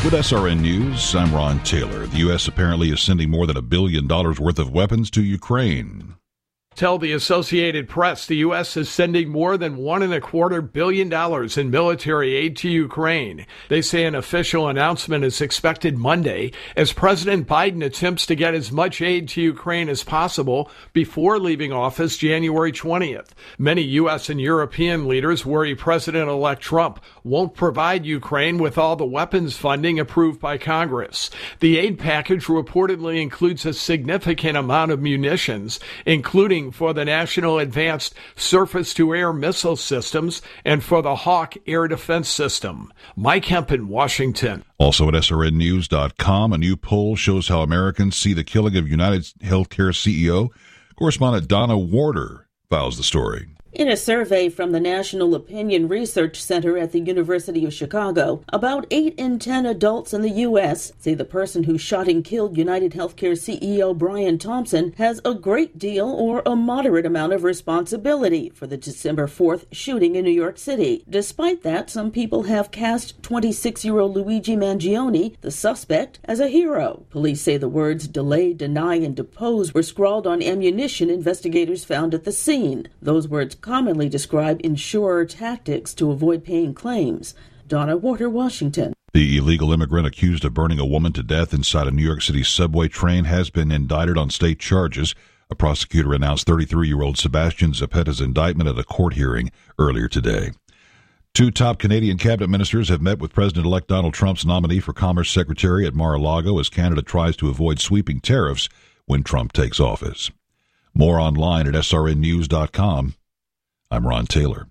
With SRN News, I'm Ron Taylor. The U.S. apparently is sending more than $1 billion worth of weapons to Ukraine. Tell the Associated Press the U.S. is sending more than $1.25 billion in military aid to Ukraine. They say an official announcement is expected Monday as President Biden attempts to get as much aid to Ukraine as possible before leaving office January 20th. Many U.S. and European leaders worry President-elect Trump won't provide Ukraine with all the weapons funding approved by Congress. The aid package reportedly includes a significant amount of munitions, including for the National Advanced Surface-to-Air Missile Systems and for the Hawk Air Defense System. Mike Hempen, Washington. Also at srnnews.com, a new poll shows how Americans see the killing of United Healthcare CEO. Correspondent Donna Warder files the story. In a survey from the National Opinion Research Center at the University of Chicago, about 8 in 10 adults in the U.S. say the person who shot and killed United Healthcare CEO Brian Thompson has a great deal or a moderate amount of responsibility for the December 4th shooting in New York City. Despite that, some people have cast 26-year-old Luigi Mangione, the suspect, as a hero. Police say the words delay, deny, and depose were scrawled on ammunition investigators found at the scene. Those words commonly describe insurer tactics to avoid paying claims. Donna Warder, Washington. The illegal immigrant accused of burning a woman to death inside a New York City subway train has been indicted on state charges. A prosecutor announced 33-year-old Sebastian Zappetta's indictment at a court hearing earlier today. Two top Canadian cabinet ministers have met with President-elect Donald Trump's nominee for Commerce Secretary at Mar-a-Lago as Canada tries to avoid sweeping tariffs when Trump takes office. More online at srnnews.com. I'm Ron Taylor.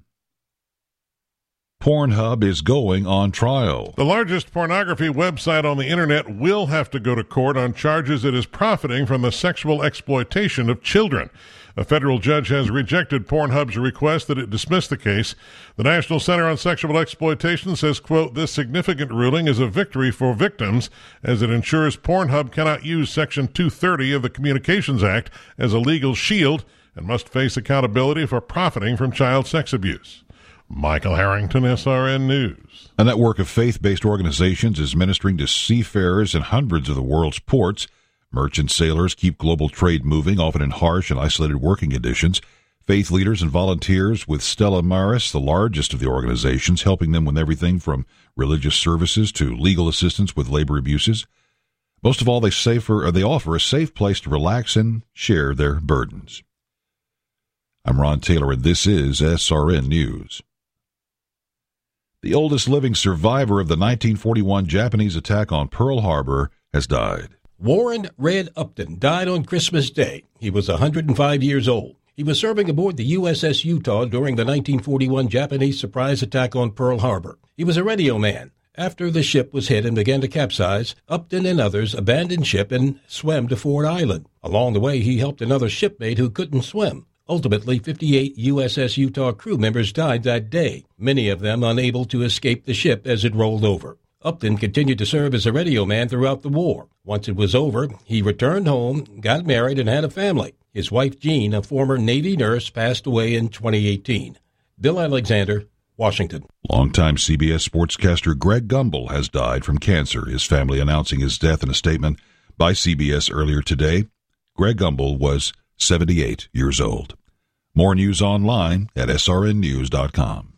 Pornhub is going on trial. The largest pornography website on the internet will have to go to court on charges it is profiting from the sexual exploitation of children. A federal judge has rejected Pornhub's request that it dismiss the case. The National Center on Sexual Exploitation says, quote, this significant ruling is a victory for victims as it ensures Pornhub cannot use Section 230 of the Communications Act as a legal shield and must face accountability for profiting from child sex abuse. Michael Harrington, SRN News. A network of faith-based organizations is ministering to seafarers in hundreds of the world's ports. Merchant sailors keep global trade moving, often in harsh and isolated working conditions. Faith leaders and volunteers with Stella Maris, the largest of the organizations, helping them with everything from religious services to legal assistance with labor abuses. Most of all, they offer a safe place to relax and share their burdens. I'm Ron Taylor, and this is SRN News. The oldest living survivor of the 1941 Japanese attack on Pearl Harbor has died. Warren Red Upton died on Christmas Day. He was 105 years old. He was serving aboard the USS Utah during the 1941 Japanese surprise attack on Pearl Harbor. He was a radio man. After the ship was hit and began to capsize, Upton and others abandoned ship and swam to Ford Island. Along the way, he helped another shipmate who couldn't swim. Ultimately, 58 USS Utah crew members died that day, many of them unable to escape the ship as it rolled over. Upton continued to serve as a radio man throughout the war. Once it was over, he returned home, got married, and had a family. His wife, Jean, a former Navy nurse, passed away in 2018. Bill Alexander, Washington. Longtime CBS sportscaster Greg Gumbel has died from cancer, his family announcing his death in a statement by CBS earlier today. Greg Gumbel was 78 years old. More news online at srnnews.com.